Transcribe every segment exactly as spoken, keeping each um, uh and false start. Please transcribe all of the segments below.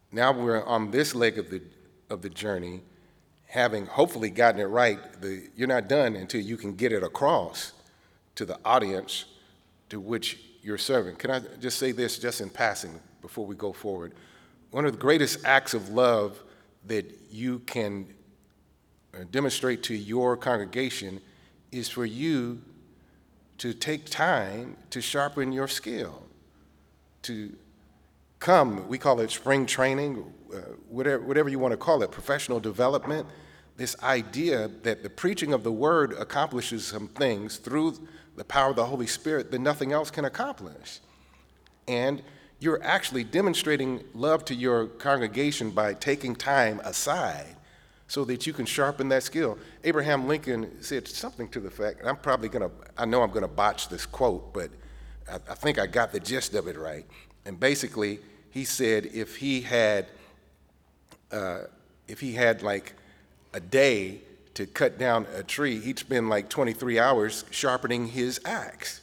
now we're on this leg of the of the journey, having hopefully gotten it right. The, you're not done until you can get it across to the audience to which you're serving. Can I just say this just in passing before we go forward? One of the greatest acts of love that you can demonstrate to your congregation is for you to take time to sharpen your skill, to come, we call it spring training, uh, whatever, whatever you want to call it, professional development, this idea that the preaching of the word accomplishes some things through the power of the Holy Spirit that nothing else can accomplish. And you're actually demonstrating love to your congregation by taking time aside so that you can sharpen that skill. Abraham Lincoln said something to the fact, and I'm probably gonna, I know I'm gonna botch this quote, but I, I think I got the gist of it right. And basically, he said if he had, uh, if he had like a day to cut down a tree, he'd spend like twenty-three hours sharpening his axe.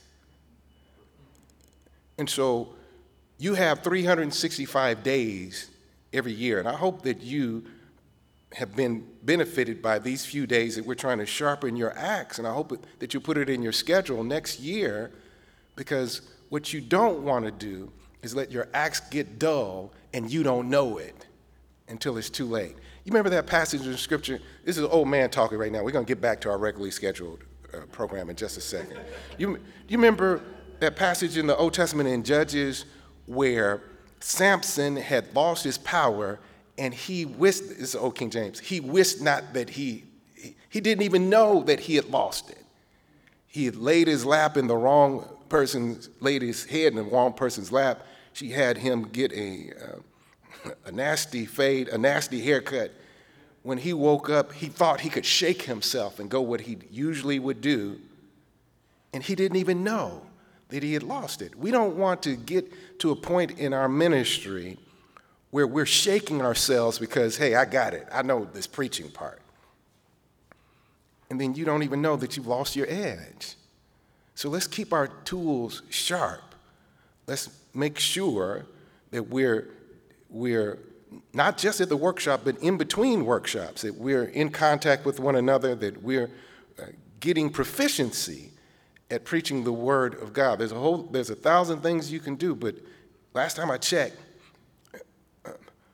And so you have three hundred sixty-five days every year, and I hope that you have been benefited by these few days that we're trying to sharpen your axe, and I hope that you put it in your schedule next year, because what you don't want to do is let your axe get dull and you don't know it until it's too late. You remember that passage in Scripture? This is an old man talking right now. We're going to get back to our regularly scheduled uh, program in just a second. You, you remember that passage in the Old Testament in Judges where Samson had lost his power and he wist, this is Old King James, he wist not that he, he, he didn't even know that he had lost it. He had laid his lap in the wrong person's, laid his head in the wrong person's lap. She had him get a, uh, a nasty fade, a nasty haircut. When he woke up, he thought he could shake himself and go what he usually would do, and he didn't even know that he had lost it. We don't want to get to a point in our ministry where we're shaking ourselves because, hey, I got it. I know this preaching part. And then you don't even know that you've lost your edge. So let's keep our tools sharp. Let's make sure that we're, we're not just at the workshop, but in between workshops, that we're in contact with one another, that we're uh, getting proficiency at preaching the word of God. There's a whole, there's a thousand things you can do, but last time I checked, uh,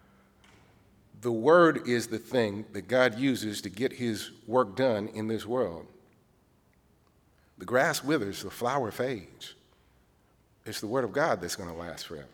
the word is the thing that God uses to get his work done in this world. The grass withers, the flower fades. It's the word of God that's going to last forever.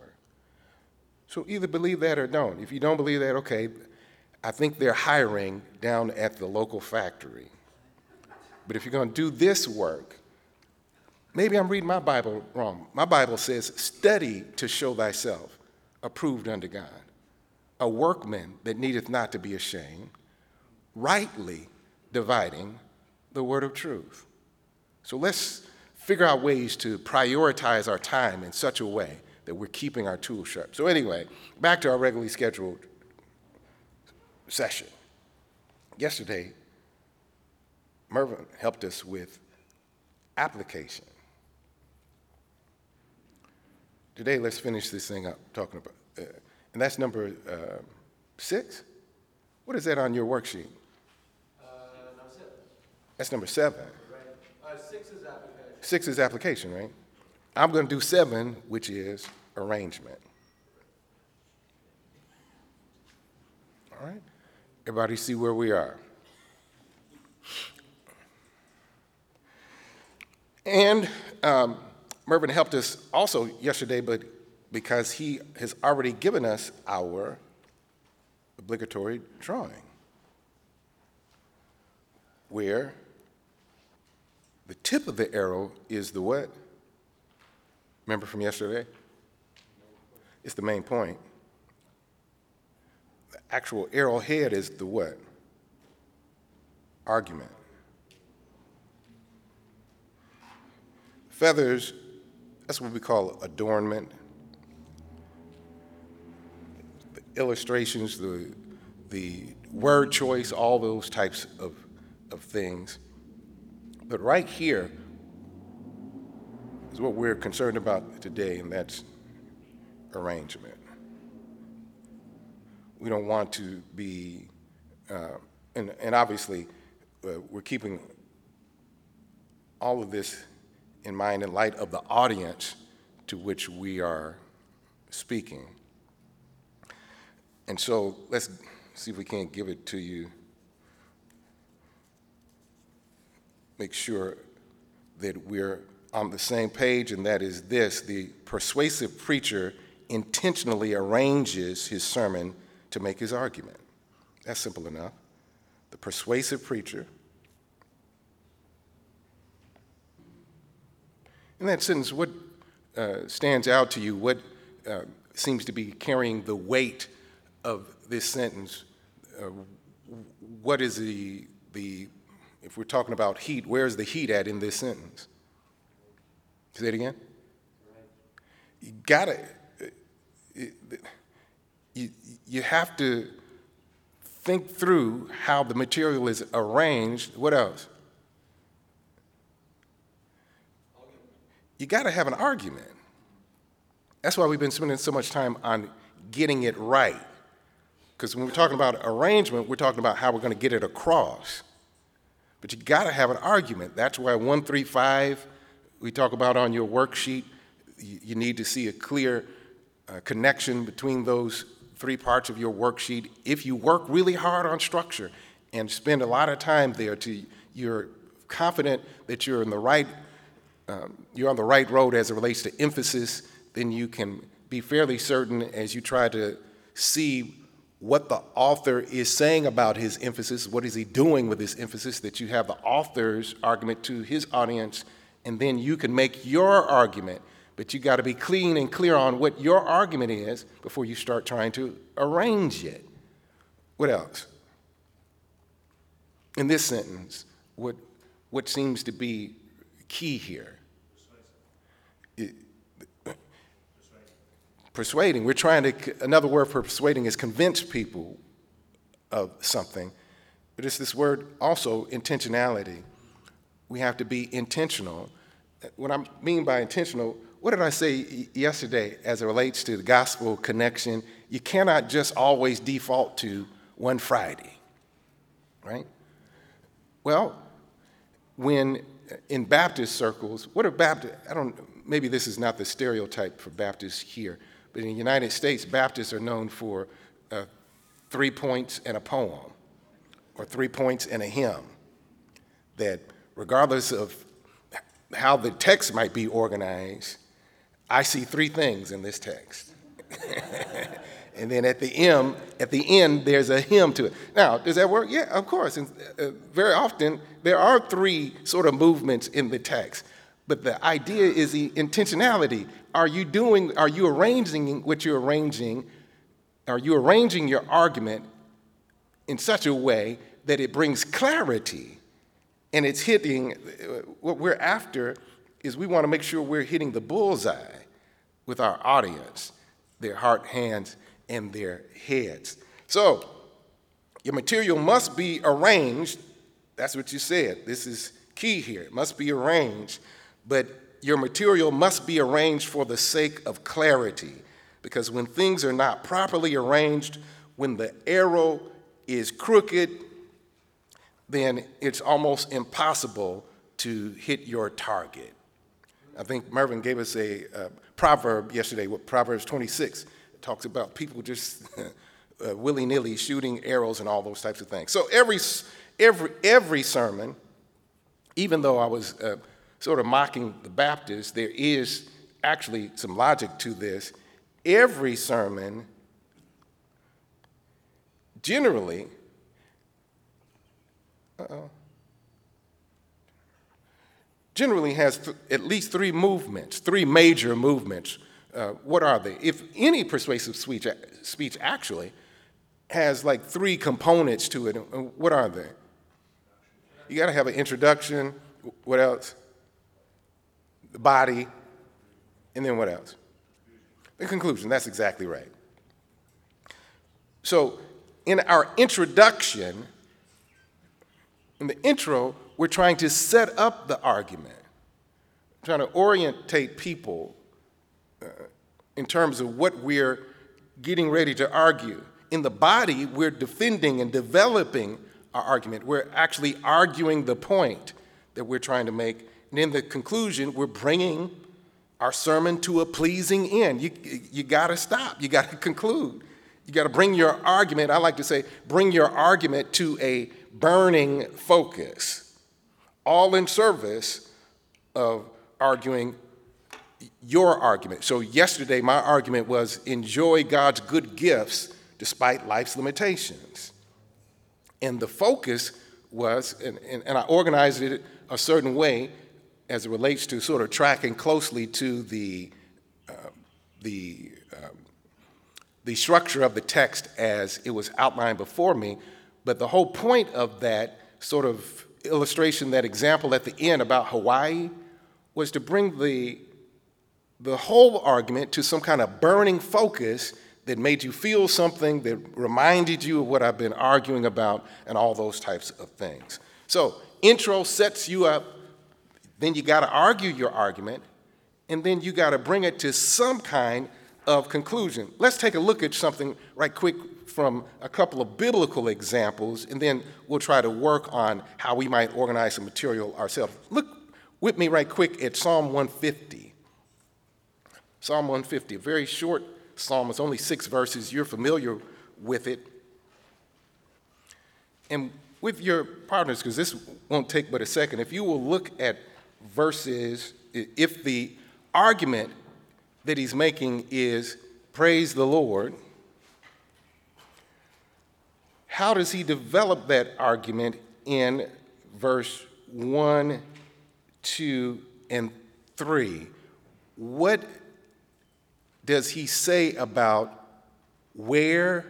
So either believe that or don't. If you don't believe that, okay, I think they're hiring down at the local factory. But if you're going to do this work, maybe I'm reading my Bible wrong. My Bible says, study to show thyself approved unto God, a workman that needeth not to be ashamed, rightly dividing the word of truth. So let's figure out ways to prioritize our time in such a way that we're keeping our tools sharp. So anyway, back to our regularly scheduled session. Yesterday, Mervyn helped us with application. Today, let's finish this thing up talking about, uh, and that's number uh, six? What is that on your worksheet? Uh, number seven. That's number seven. Right. Uh, six is application. Six is application, right? I'm going to do seven, which is arrangement. All right? Everybody see where we are? And um, Mervyn helped us also yesterday, but because he has already given us our obligatory drawing, where the tip of the arrow is the what? Remember from yesterday? It's the main point. The actual arrowhead is the what? Argument. Feathers, that's what we call adornment. The illustrations, the, the word choice, all those types of, of things. But right here is what we're concerned about today, and that's arrangement. we don't want to be, uh, and, and obviously, uh, we're keeping all of this in mind in light of the audience to which we are speaking. And so let's see if we can't give it to you. Make sure that we're on the same page, and that is this: the persuasive preacher intentionally arranges his sermon to make his argument. That's simple enough. The persuasive preacher. In that sentence, what uh, stands out to you? What uh, seems to be carrying the weight of this sentence? Uh, what is the, the, if we're talking about heat, where's the heat at in this sentence? Say it again? You gotta, you, you have to think through how the material is arranged. What else? You gotta have an argument. That's why we've been spending so much time on getting it right. Because when we're talking about arrangement, we're talking about how we're gonna get it across. But you gotta have an argument. That's why one three five, we talk about on your worksheet, you, you need to see a clear uh, connection between those three parts of your worksheet. If you work really hard on structure and spend a lot of time there to you're confident that you're in the right, um, you're on the right road as it relates to emphasis, then you can be fairly certain as you try to see what the author is saying about his emphasis, what is he doing with his emphasis, that you have the author's argument to his audience, and then you can make your argument. But you got to be clean and clear on what your argument is before you start trying to arrange it. What else? In this sentence, what, what seems to be key here? It, persuading. We're trying to, another word for persuading is convince people of something. But it's this word also, intentionality. We have to be intentional. What I mean by intentional, what did I say yesterday as it relates to the gospel connection? You cannot just always default to one Friday, right? Well, when in Baptist circles, what are Baptist, I don't, maybe this is not the stereotype for Baptists here, but in the United States, Baptists are known for uh, three points and a poem, or three points and a hymn, that regardless of how the text might be organized, I see three things in this text. And then at the end, at the end, there's a hymn to it. Now, does that work? Yeah, of course. And uh, very often, there are three sort of movements in the text. But the idea is the intentionality. Are you doing, are you arranging what you're arranging? Are you arranging your argument in such a way that it brings clarity? And it's hitting, what we're after is we want to make sure we're hitting the bullseye with our audience, their heart, hands, and their heads. So your material must be arranged. That's what you said. This is key here. It must be arranged. But your material must be arranged for the sake of clarity. Because when things are not properly arranged, when the arrow is crooked, then it's almost impossible to hit your target. I think Mervyn gave us a uh, proverb yesterday, with Proverbs twenty-six. It talks about people just uh, willy-nilly shooting arrows and all those types of things. So every, every, every sermon, even though I was uh, sort of mocking the Baptists, there is actually some logic to this. Every sermon generally Uh-oh. generally has th- at least three movements, three major movements. Uh, what are they? If any persuasive speech, speech actually has like three components to it, what are they? You got to have an introduction. What else? The body, and then what else? The conclusion. That's exactly right. So in our introduction, in the intro, we're trying to set up the argument, trying to orientate people uh, in terms of what we're getting ready to argue. in the body, we're defending and developing our argument. We're actually arguing the point that we're trying to make. And in the conclusion, we're bringing our sermon to a pleasing end. You, you got to stop. You got to conclude. You got to bring your argument, I like to say, bring your argument to a burning focus, all in service of arguing your argument. So yesterday, my argument was enjoy God's good gifts despite life's limitations. And the focus was, and, and, and I organized it a certain way as it relates to sort of tracking closely to the, uh, the, um, the structure of the text as it was outlined before me. But the whole point of that sort of illustration, that example at the end about Hawaii, was to bring the, the whole argument to some kind of burning focus that made you feel something, that reminded you of what I've been arguing about, and all those types of things. So intro sets you up, then you got to argue your argument, and then you got to bring it to some kind of conclusion. Let's take a look at something right quick from a couple of biblical examples, and then we'll try to work on how we might organize the material ourselves. Look with me right quick at Psalm one fifty. Psalm one fifty, a very short psalm. It's only six verses. You're familiar with it. And with your partners, because this won't take but a second, if you will look at verses, if the argument that he's making is praise the Lord, how does he develop that argument in verse one, two, and three? What does he say about where,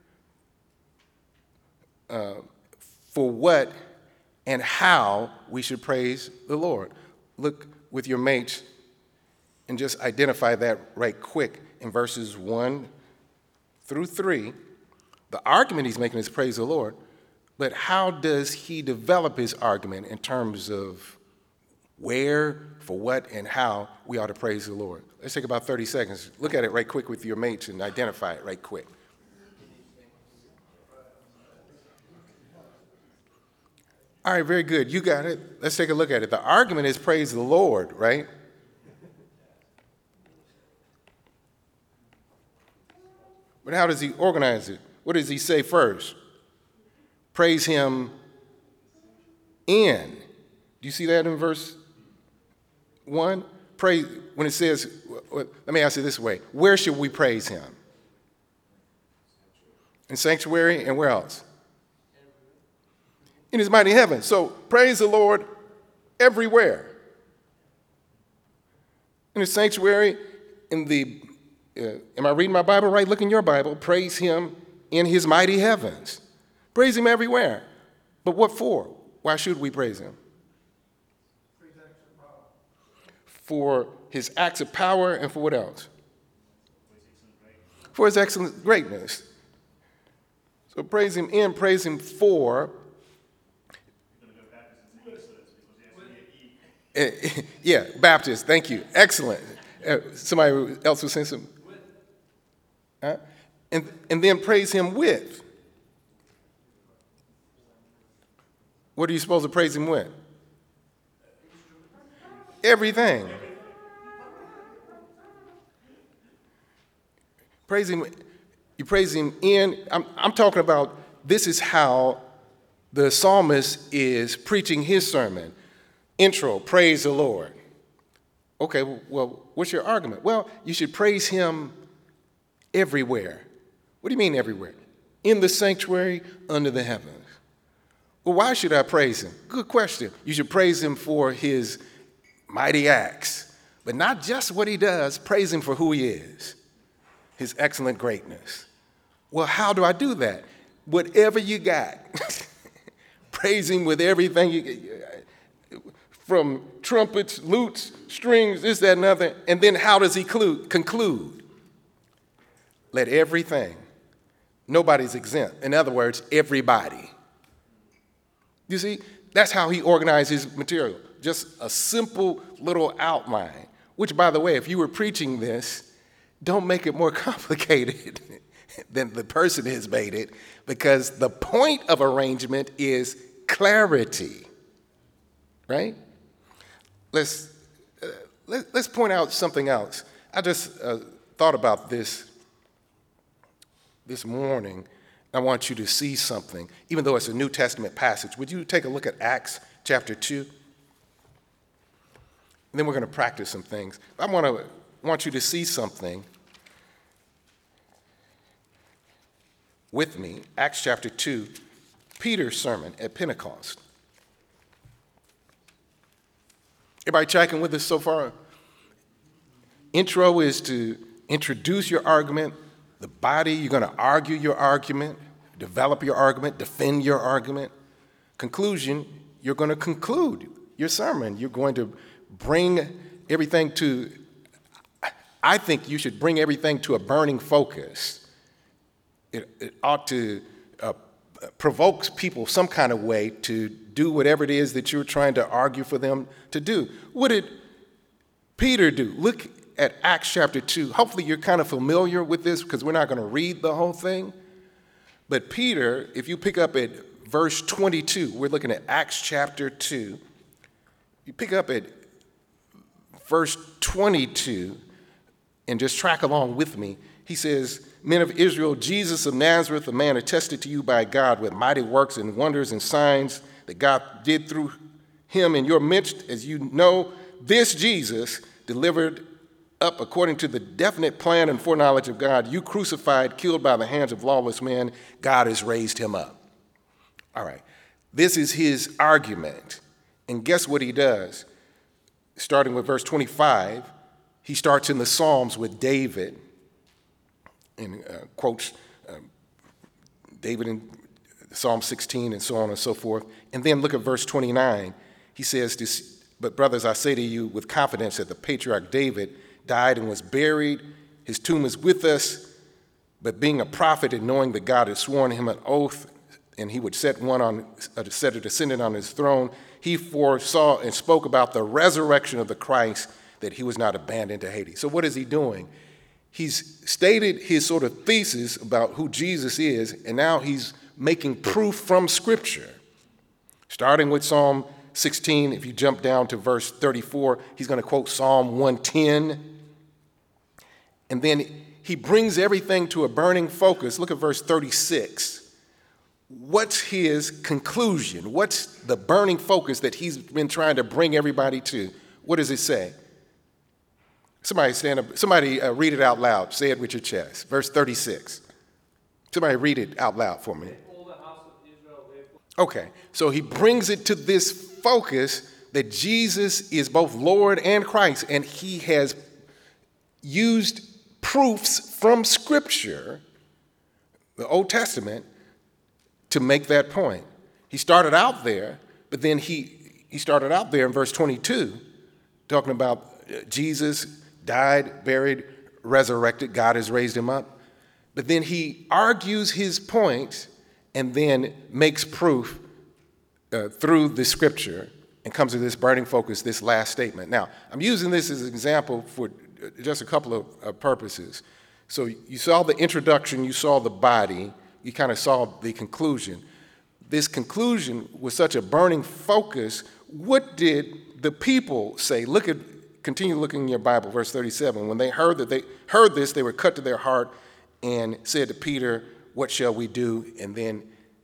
uh, for what, and how we should praise the Lord? Look with your mates and just identify that right quick in verses one through three. The argument he's making is praise the Lord, but how does he develop his argument in terms of where, for what, and how we ought to praise the Lord? Let's take about thirty seconds. Look at it right quick with your mates and identify it right quick. All right, very good. You got it. Let's take a look at it. The argument is praise the Lord, right? But how does he organize it? What does he say first? Praise him in. Do you see that in verse one? Praise, when it says, let me ask it this way. Where should we praise him? In sanctuary, and where else? In his mighty heaven. So praise the Lord everywhere. In his sanctuary, in the, uh, am I reading my Bible right? Look in your Bible. Praise him in his mighty heavens. Praise him everywhere. But what for? Why should we praise him? For his acts of power, and for what else? For his excellent greatness. So praise him in, praise him for. Uh, yeah, Baptist, thank you. Excellent. Uh, somebody else was saying something? Uh, and, and then praise him with. What are you supposed to praise him with? Everything. Praise him, you praise him in, I'm, I'm talking about this is how the psalmist is preaching his sermon. Intro, praise the Lord. Okay, well, what's your argument? Well, you should praise him everywhere. What do you mean everywhere? In the sanctuary, under the heavens. Well, why should I praise him? Good question. You should praise him for his mighty acts, but not just what he does. Praise him for who he is, his excellent greatness. Well, how do I do that? Whatever you got. Praise him with everything you get, from trumpets, lutes, strings, this, that, and other. And then how does he conclude? Let everything. Nobody's exempt. In other words, everybody. You see, that's how he organized his material. Just a simple little outline, which, by the way, if you were preaching this, don't make it more complicated. than the person has made it, because the point of arrangement is clarity, right? Let's, uh, let, let's point out something else. I just uh, thought about this this morning. I want you to see something, even though it's a New Testament passage. Would you take a look at Acts chapter two? And then we're going to practice some things. I want to want you to see something with me. Acts chapter two, Peter's sermon at Pentecost. Everybody tracking with us so far? Intro is to introduce your argument. The body, you're going to argue your argument, develop your argument, defend your argument. Conclusion, you're going to conclude your sermon. You're going to bring everything to, I think you should bring everything to a burning focus. It, it ought to uh, provoke people some kind of way to do whatever it is that you're trying to argue for them to do. What did Peter do? Look at Acts chapter two. Hopefully you're kind of familiar with this because we're not going to read the whole thing. But Peter, if you pick up at verse twenty-two, we're looking at Acts chapter two. You pick up at verse twenty-two and just track along with me. He says, "Men of Israel, Jesus of Nazareth, a man attested to you by God with mighty works and wonders and signs that God did through him in your midst, as you know, this Jesus delivered up according to the definite plan and foreknowledge of God, you crucified, killed by the hands of lawless men, God has raised him up." All right, this is his argument. And guess what he does? Starting with verse twenty-five, he starts in the Psalms with David and uh, quotes uh, David in Psalm sixteen and so on and so forth. And then look at verse twenty-nine. He says, this, "But brothers, I say to you with confidence that the patriarch David died and was buried. His tomb is with us. But being a prophet and knowing that God had sworn him an oath and he would set one on, uh, set a descendant on his throne, he foresaw and spoke about the resurrection of the Christ, that he was not abandoned to Hades." So what is he doing? He's stated his sort of thesis about who Jesus is, and now he's making proof from Scripture. Starting with Psalm sixteen, if you jump down to verse thirty-four, he's going to quote Psalm one ten. And then he brings everything to a burning focus. Look at verse thirty-six. What's his conclusion? What's the burning focus that he's been trying to bring everybody to? What does it say? Somebody stand up. Somebody uh, read it out loud. Say it with your chest. Verse thirty-six. Somebody read it out loud for me. All the house of Israel, therefore. Okay, so he brings it to this focus that Jesus is both Lord and Christ, and he has used proofs from Scripture, the Old Testament, to make that point. He started out there, but then he, he started out there in verse twenty-two, talking about Jesus died, buried, resurrected, God has raised him up. But then he argues his point and then makes proof uh, through the Scripture and comes to this burning focus, this last statement. Now, I'm using this as an example for just a couple of uh, purposes. So you saw the introduction, you saw the body, you kind of saw the conclusion. This conclusion was such a burning focus. What did the people say? Look at, continue looking in your Bible, verse thirty-seven. When they heard that they heard this, they were cut to their heart and said to Peter, "What shall we do?" And then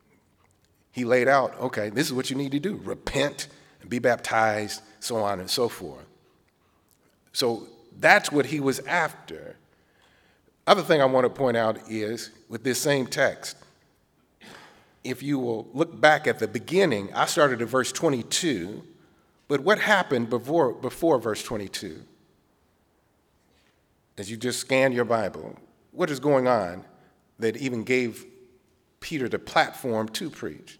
he laid out, okay, this is what you need to do. Repent and be baptized, so on and so forth. So that's what he was after. Other thing I want to point out is, with this same text, if you will look back at the beginning, I started at verse twenty-two, but what happened before, before verse twenty-two? As you just scan your Bible, what is going on that even gave Peter the platform to preach?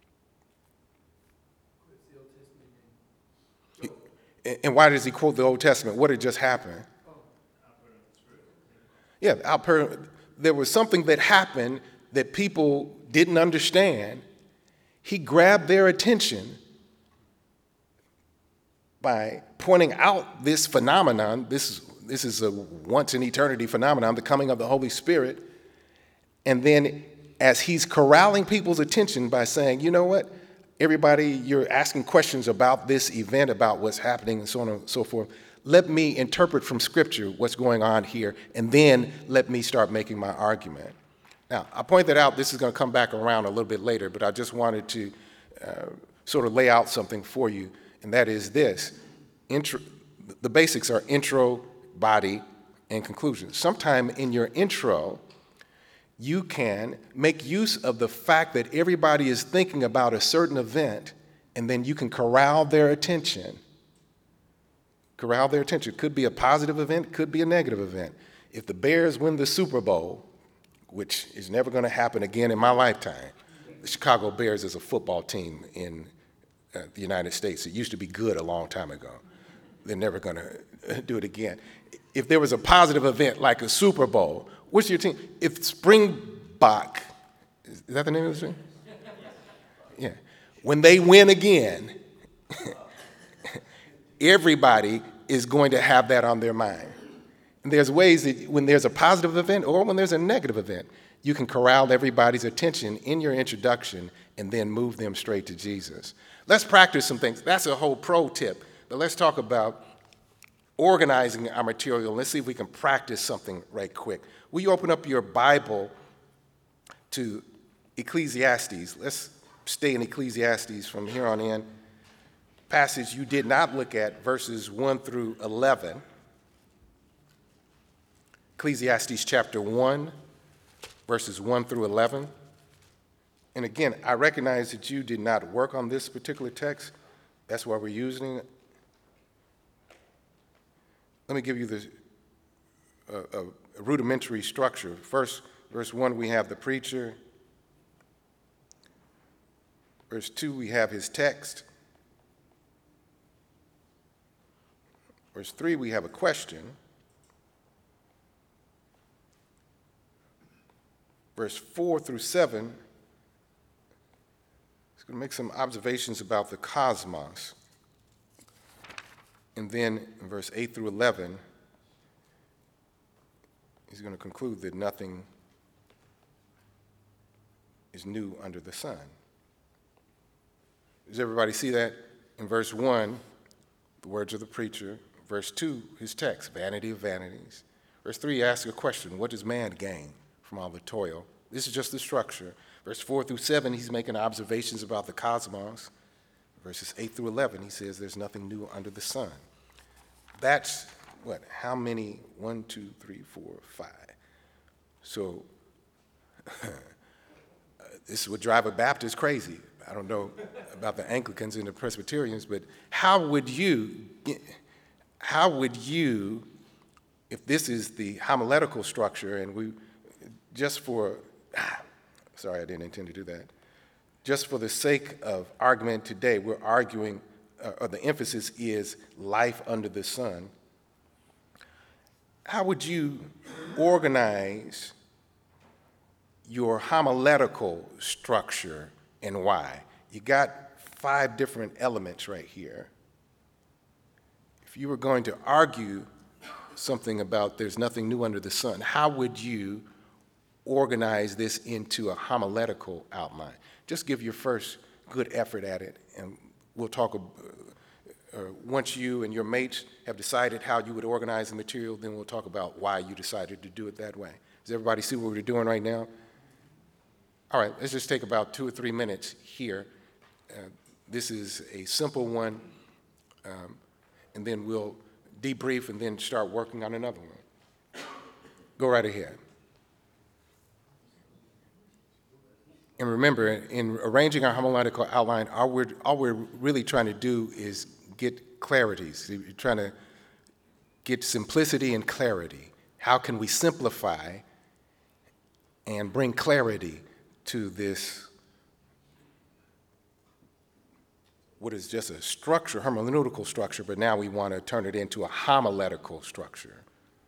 And why does he quote the Old Testament? What had just happened? Yeah, outpour, there was something that happened that people didn't understand. He grabbed their attention by pointing out this phenomenon. This is, this is a once in eternity phenomenon, the coming of the Holy Spirit. And then as he's corralling people's attention by saying, you know what, everybody, you're asking questions about this event, about what's happening, and so on and so forth. Let me interpret from Scripture what's going on here, and then let me start making my argument. Now, I point that out. This is going to come back around a little bit later, but I just wanted to uh, sort of lay out something for you, and that is this. Intro, the basics are intro, body, and conclusion. Sometime in your intro, you can make use of the fact that everybody is thinking about a certain event, and then you can corral their attention. Corral their attention. It could be a positive event, could be a negative event. If the Bears win the Super Bowl, which is never going to happen again in my lifetime, the Chicago Bears is a football team in uh, the United States. It used to be good a long time ago. They're never going to do it again. If there was a positive event like a Super Bowl, what's your team? If Springbok, is that the name of the team? Yeah. When they win again, everybody is going to have that on their mind. And there's ways that when there's a positive event or when there's a negative event, you can corral everybody's attention in your introduction and then move them straight to Jesus. Let's practice some things. That's a whole pro tip. But let's talk about organizing our material. Let's see if we can practice something right quick. Will you open up your Bible to Ecclesiastes? Let's stay in Ecclesiastes from here on in. Passage you did not look at, verses one through eleven. Ecclesiastes chapter one, verses one through eleven. And again, I recognize that you did not work on this particular text. That's why we're using it. Let me give you the uh, a rudimentary structure. First, verse one, we have the preacher. Verse two, we have his text. Verse three, we have a question. Verse four through seven, he's going to make some observations about the cosmos. And then in verse eight through eleven, he's going to conclude that nothing is new under the sun. Does everybody see that? In verse one, the words of the preacher. Verse two, his text, vanity of vanities. Verse three, asks a question, what does man gain from all the toil? This is just the structure. Verse four through seven, he's making observations about the cosmos. Verses eight through eleven, he says there's nothing new under the sun. That's what? How many? One, two, three, four, five. So this would drive a Baptist crazy. I don't know about the Anglicans and the Presbyterians, but how would you, how would you, if this is the homiletical structure, and we, just for, sorry, I didn't intend to do that. Just for the sake of argument today, we're arguing, uh, or the emphasis is life under the sun. How would you organize your homiletical structure and why? You got five different elements right here. If you were going to argue something about there's nothing new under the sun, how would you organize this into a homiletical outline? Just give your first good effort at it, and we'll talk, uh, uh, once you and your mates have decided how you would organize the material, then we'll talk about why you decided to do it that way. Does everybody see what we're doing right now? All right, let's just take about two or three minutes here. Uh, this is a simple one, um, and then we'll debrief and then start working on another one. Go right ahead. And remember, in arranging our homiletical outline, all we're, all we're really trying to do is get clarity. So we're trying to get simplicity and clarity. How can we simplify and bring clarity to this, what is just a structure, hermeneutical structure, but now we want to turn it into a homiletical structure.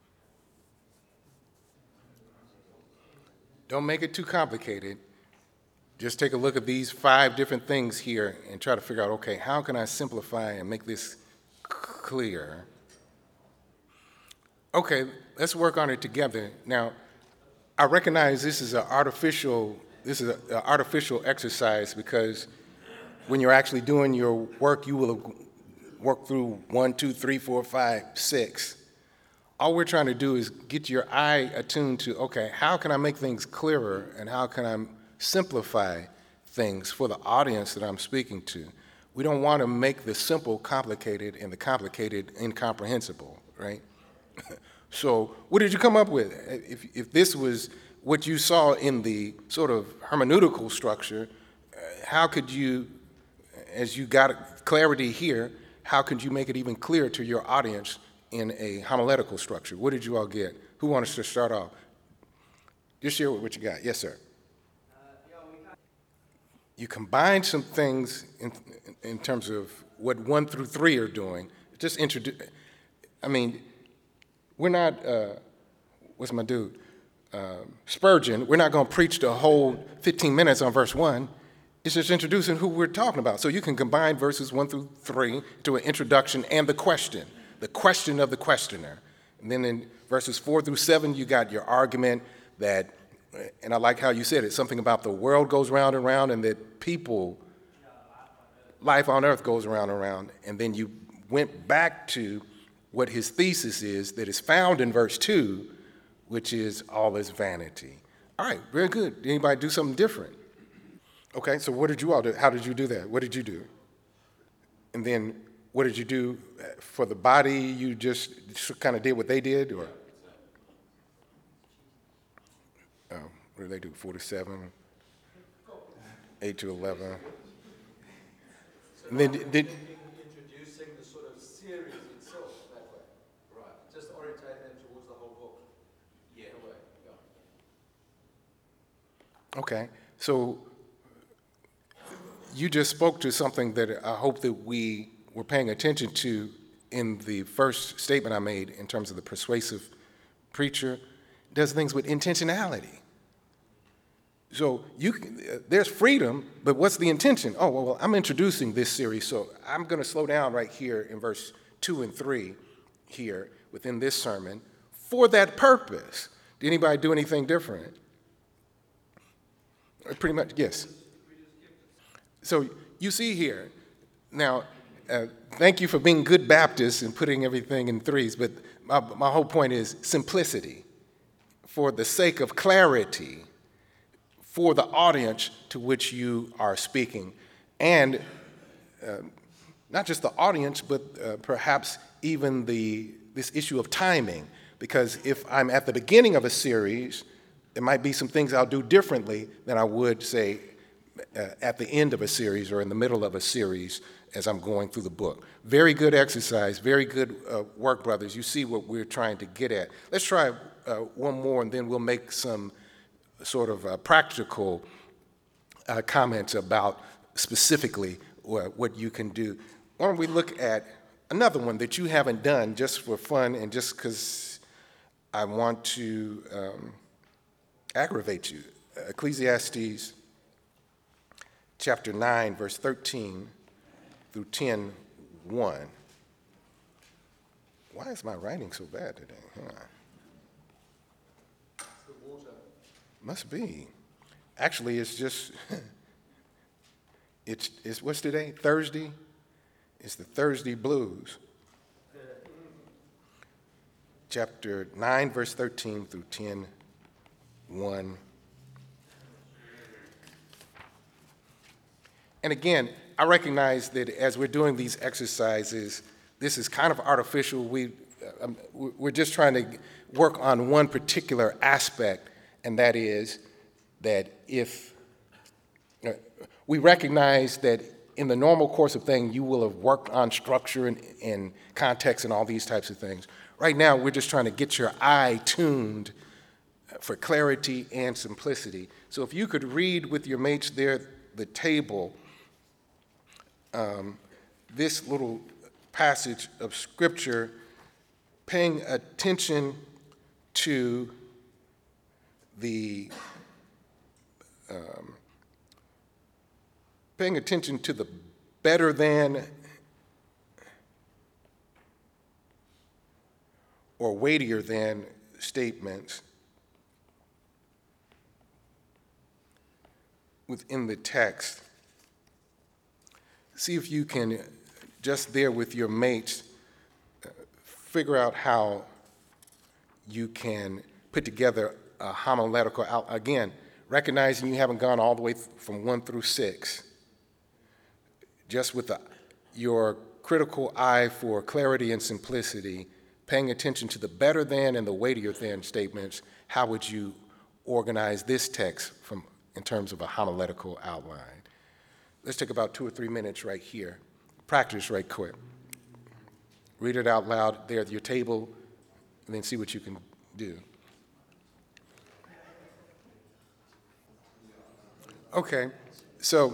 Don't make it too complicated. Just take a look at these five different things here and try to figure out, okay, how can I simplify and make this c- clear? Okay, let's work on it together. Now, I recognize this is an artificial, this is an artificial exercise because when you're actually doing your work, you will have worked through one, two, three, four, five, six. All we're trying to do is get your eye attuned to, okay, how can I make things clearer and how can I simplify things for the audience that I'm speaking to? We don't want to make the simple complicated and the complicated incomprehensible, right? So what did you come up with? If, if this was what you saw in the sort of hermeneutical structure, uh, how could you, as you got clarity here, how could you make it even clearer to your audience in a homiletical structure? What did you all get? Who wants to start off? Just share what you got. Yes, sir. You combine some things in, in terms of what one through three are doing. Just introduce, I mean, we're not, uh, what's my dude? Uh, Spurgeon, we're not going to preach the whole fifteen minutes on verse one. It's just introducing who we're talking about. So you can combine verses one through three to an introduction and the question, the question of the questioner. And then in verses four through seven, you got your argument that, and I like how you said it, something about the world goes round and round and that people, life on earth goes around and around. And then you went back to what his thesis is that is found in verse two, which is all is vanity. All right, very good. Anybody do something different? Okay, so what did you all do? How did you do that? What did you do? And then what did you do for the body? You just kind of did what they did, or? Oh, what did they do? forty-seven, eight to eleven. And then did, did introducing the sort of series itself that way, right? Just orientating them towards the whole book. Yeah. In a way. Yeah. Okay, so you just spoke to something that I hope that we were paying attention to in the first statement I made in terms of the persuasive preacher. Does things with intentionality. So you can, uh, there's freedom, but what's the intention? Oh, well, well, I'm introducing this series, so I'm going to slow down right here in verse two and three here within this sermon for that purpose. Did anybody do anything different? Uh, Pretty much, yes. So you see here, now, uh, thank you for being good Baptists and putting everything in threes, but my, my whole point is simplicity. For the sake of clarity, for the audience to which you are speaking. And uh, not just the audience, but uh, perhaps even the this issue of timing. Because if I'm at the beginning of a series, there might be some things I'll do differently than I would, say, uh, at the end of a series or in the middle of a series as I'm going through the book. Very good exercise, very good uh, work, brothers. You see what we're trying to get at. Let's try uh, one more, and then we'll make some sort of uh, practical uh, comments about specifically uh, what you can do. Why don't we look at another one that you haven't done just for fun and just because I want to um, aggravate you. Ecclesiastes chapter nine, verse thirteen through ten, one. Why is my writing so bad today? Huh? Must be. Actually, it's just, it's, it's, what's today? Thursday? It's the Thursday blues. Chapter nine, verse thirteen through ten, one. And again, I recognize that as we're doing these exercises, this is kind of artificial. We, um, we're just trying to work on one particular aspect, and that is that if uh, we recognize that in the normal course of things, you will have worked on structure and, and context and all these types of things. Right now, we're just trying to get your eye tuned for clarity and simplicity. So if you could read with your mates there, the table, um, this little passage of Scripture, paying attention to the um, paying attention to the better than or weightier than statements. within the text, see if you can, just there with your mates, uh, figure out how you can put together a homiletical out. Again, recognizing you haven't gone all the way th- from one through six, just with the, your critical eye for clarity and simplicity, paying attention to the better than and the weightier than statements, how would you organize this text from, in terms of a homiletical outline? Let's take about two or three minutes right here. Practice right quick. Read it out loud there at your table, and then see what you can do. Okay, so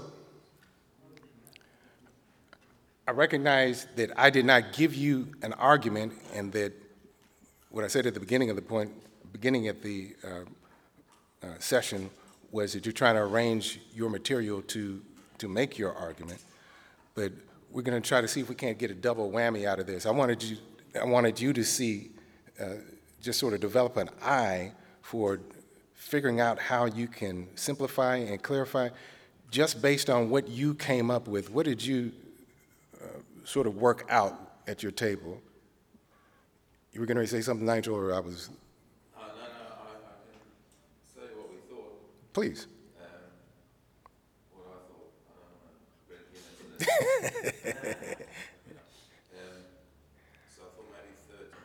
I recognize that I did not give you an argument, and that what I said at the beginning of the point, beginning of the uh, uh, session, was that you're trying to arrange your material to to make your argument. But we're going to try to see if we can't get a double whammy out of this. I wanted you, I wanted you to see, uh, just sort of develop an eye for figuring out how you can simplify and clarify, just based on what you came up with. What did you uh, sort of work out at your table? You were going to say something, Nigel, or I was? Uh, no, no, I, I can say what we thought. Please. Um, what I thought. I don't know. Really get into this. um, so I thought maybe thirteen.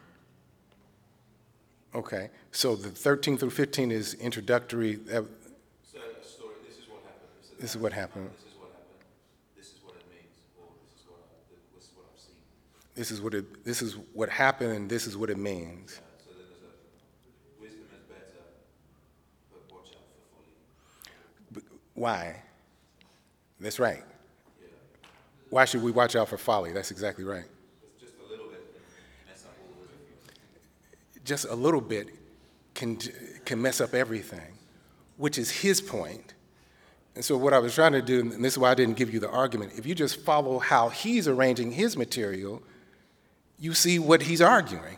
Okay, so the thirteen through fifteen is introductory. Uh, So a story. This is what happened. This is, This is what happened. This is what happened. This is what it means, or this is what I, this is what I've seen. This is what it. This is what happened, and this is what it means. Yeah, so then there's a wisdom is better, but watch out for folly. B- Why? That's right. Yeah, Why should we watch out for folly? That's exactly right. it's just a little bit mess up all the way. Just a little bit can can mess up everything, which is his point. And so what I was trying to do, and this is why I didn't give you the argument, if you just follow how he's arranging his material, you see what he's arguing.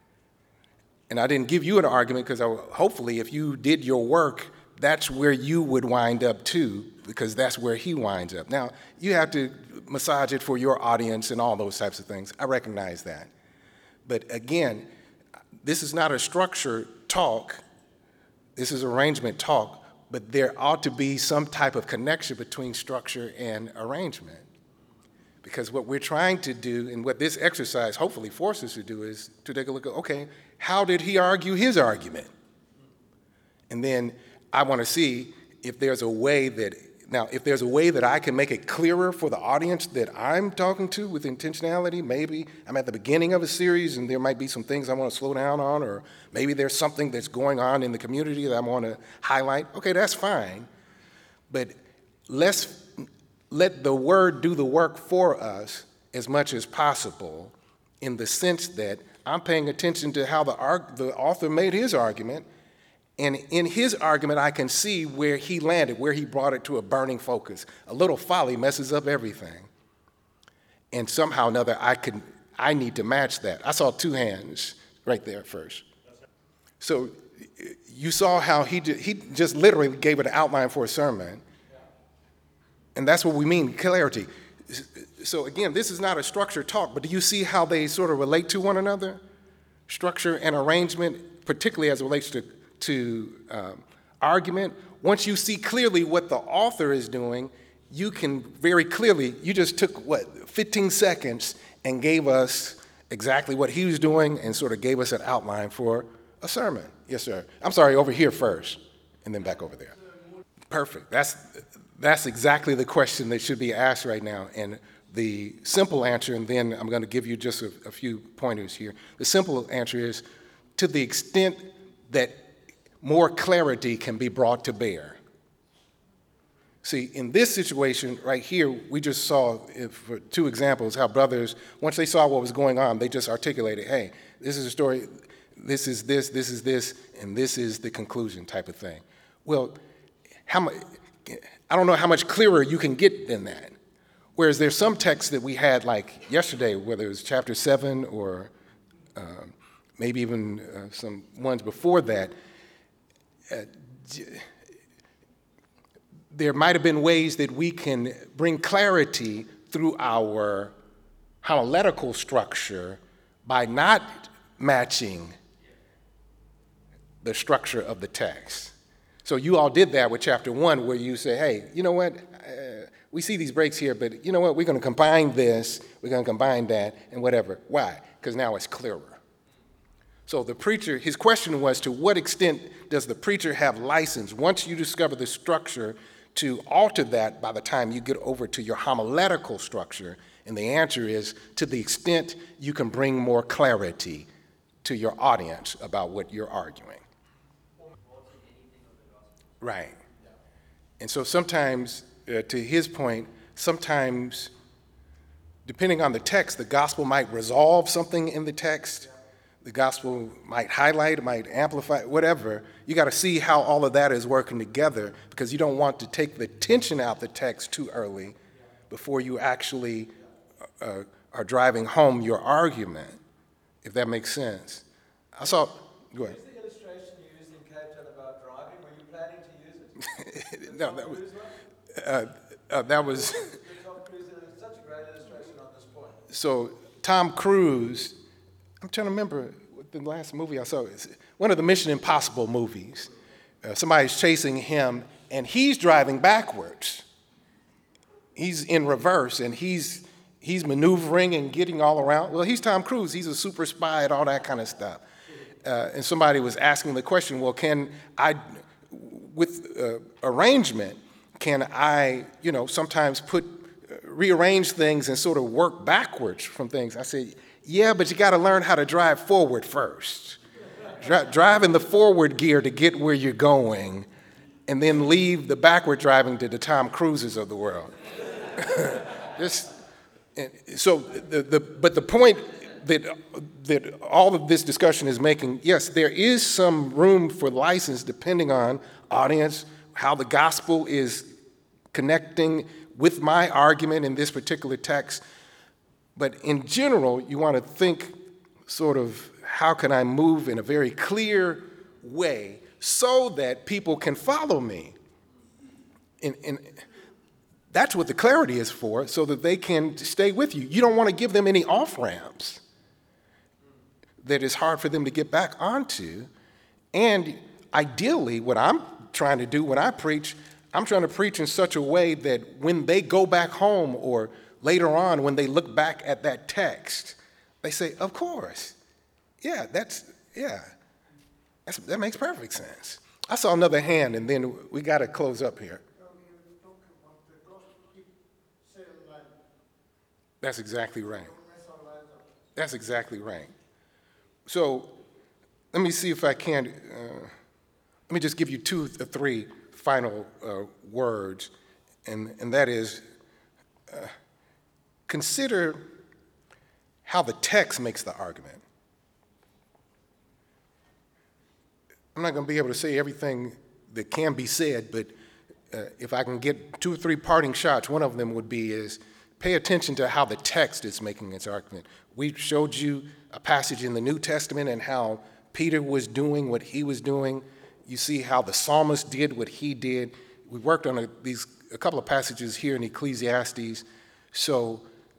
And I didn't give you an argument because I, hopefully if you did your work, that's where you would wind up too, because that's where he winds up. Now, you have to massage it for your audience and all those types of things. I recognize that. But again, this is not a structure talk. This is arrangement talk, but there ought to be some type of connection between structure and arrangement. Because what we're trying to do, and what this exercise hopefully forces us to do, is to take a look at, okay, how did he argue his argument? And then I want to see if there's a way that, now, if there's a way that I can make it clearer for the audience that I'm talking to with intentionality. Maybe I'm at the beginning of a series and there might be some things I want to slow down on, or maybe there's something that's going on in the community that I want to highlight. Okay, that's fine. But let's let the word do the work for us as much as possible, in the sense that I'm paying attention to how the, arg- the author made his argument, and in his argument I can see where he landed, where he brought it to a burning focus. A little folly messes up everything. And somehow or another I, can, I need to match that. I saw two hands right there at first. So you saw how he, did, he just literally gave it an outline for a sermon. And that's what we mean, clarity. So again, this is not a structured talk, but do you see how they sort of relate to one another? Structure and arrangement, particularly as it relates to, to um, argument. Once you see clearly what the author is doing, you can very clearly, you just took, what, fifteen seconds and gave us exactly what he was doing and sort of gave us an outline for a sermon. Yes, sir. I'm sorry, over here first, and then back over there. Perfect. That's That's exactly the question that should be asked right now. And the simple answer, and then I'm going to give you just a, a few pointers here. The simple answer is, to the extent that more clarity can be brought to bear. See, in this situation right here, we just saw, if, for two examples, how brothers, once they saw what was going on, they just articulated, hey, this is a story, this is this, this is this, and this is the conclusion type of thing. Well, how much... I don't know how much clearer you can get than that. Whereas there's some texts that we had, like yesterday, whether it was chapter seven or uh, maybe even uh, some ones before that, uh, there might have been ways that we can bring clarity through our homiletical structure by not matching the structure of the text. So you all did that with chapter one, where you say, hey, you know what, uh, we see these breaks here, but you know what, we're going to combine this, we're going to combine that, and whatever. Why? Because now it's clearer. So the preacher, his question was, to what extent does the preacher have license, once you discover the structure, to alter that by the time you get over to your homiletical structure? And the answer is, to the extent you can bring more clarity to your audience about what you're arguing. Right. And so sometimes, uh, to his point, sometimes, depending on the text, the gospel might resolve something in the text. The gospel might highlight, might amplify, whatever. You got to see how all of that is working together, because you don't want to take the tension out the text too early before you actually uh, are driving home your argument, if that makes sense. I saw, go ahead. What's the illustration you used in Cape Town about driving? Were you planning to use it? No, that was, uh, uh, that was, Tom Cruise is such a great illustration on this point. so Tom Cruise, I'm trying to remember what the last movie I saw. It's one of the Mission Impossible movies. Uh, somebody's chasing him, and he's driving backwards. He's in reverse, and he's he's maneuvering and getting all around. Well, he's Tom Cruise. He's a super spy and all that kind of stuff. Uh, and somebody was asking the question, well, can I, with uh, arrangement, can I, you know, sometimes put, uh, rearrange things and sort of work backwards from things? I said, yeah, but you got to learn how to drive forward first. Dri- drive in the forward gear to get where you're going, and then leave the backward driving to the Tom Cruises of the world. Just, and so, the, the, but the point that, that all of this discussion is making, yes, there is some room for license depending on audience, how the gospel is connecting with my argument in this particular text. But in general, you want to think sort of, how can I move in a very clear way so that people can follow me? And, and that's what the clarity is for, so that they can stay with you. You don't want to give them any off-ramps that is hard for them to get back onto. And ideally, what I'm trying to do when I preach, I'm trying to preach in such a way that when they go back home or later on when they look back at that text, they say, of course, yeah, that's, yeah, that's, that makes perfect sense. I saw another hand, and then we got to close up here. That's exactly right. That's exactly right. So let me see if I can, uh, let me just give you two or three final uh, words, and, and that is, uh, consider how the text makes the argument. I'm not going to be able to say everything that can be said, but uh, if I can get two or three parting shots, one of them would be is, pay attention to how the text is making its argument. We showed you a passage in the New Testament and how Peter was doing what he was doing. You see how the psalmist did what he did. We worked on a, these, a couple of passages here in Ecclesiastes. So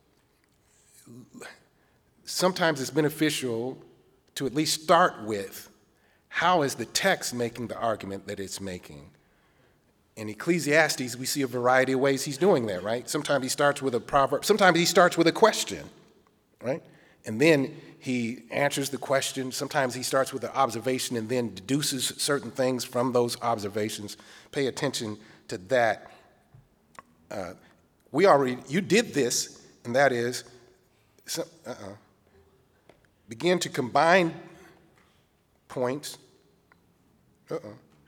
sometimes it's beneficial to at least start with, how is the text making the argument that it's making? In Ecclesiastes, we see a variety of ways he's doing that, right? Sometimes he starts with a proverb. Sometimes he starts with a question, right? And then he answers the question. Sometimes he starts with an observation and then deduces certain things from those observations. Pay attention to that. Uh, we already, you did this, and that is, so, uh-uh. begin to combine points. Uh-uh.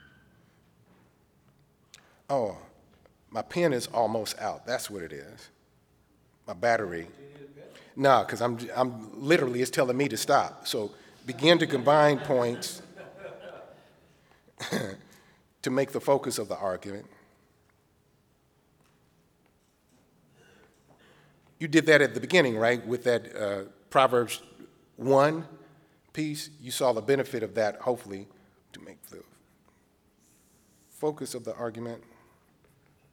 Oh, my pen is almost out. That's what it is. My battery. No, because I'm, I'm literally, it's telling me to stop. So begin to combine points to make the focus of the argument. You did that at the beginning, right? With that uh, Proverbs one piece. You saw the benefit of that, hopefully, to make the focus of the argument.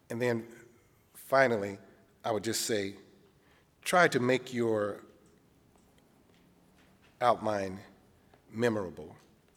And then finally, I would just say, try to make your outline memorable.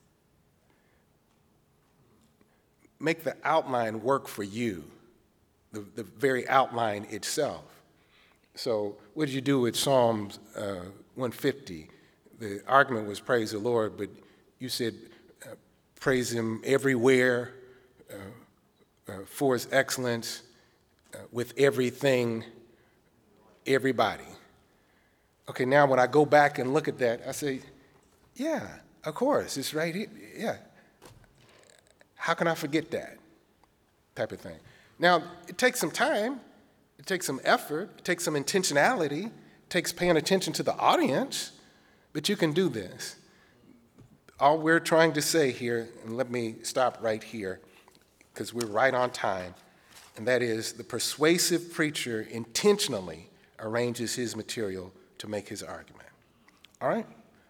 Make the outline work for you, the, the very outline itself. So what did you do with Psalms uh, one fifty? The argument was praise the Lord, but you said uh, praise him everywhere uh, uh, for his excellence, uh, with everything, everybody. Okay, now when I go back and look at that, I say, yeah, of course, it's right here, yeah. How can I forget that type of thing? Now, it takes some time, it takes some effort, it takes some intentionality, it takes paying attention to the audience, but you can do this. All we're trying to say here, and let me stop right here, because we're right on time, and that is the persuasive preacher intentionally arranges his material to make his argument. All right?